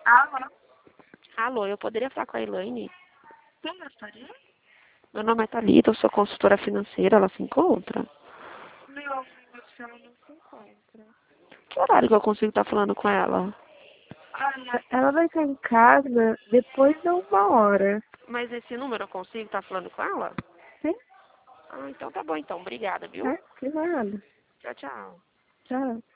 Alô? Alô, eu poderia falar com a Elaine? Quem gostaria? Meu nome é Thalita, eu sou consultora financeira, ela se encontra? Meu amigo, se ela não se encontra. Que horário que eu consigo estar falando com ela? Olha, ela vai estar em casa depois de 1 hora. Mas esse número eu consigo estar falando com ela? Sim? Ah, então tá bom então, obrigada, viu? É? Que nada. Tchau, tchau. Tchau.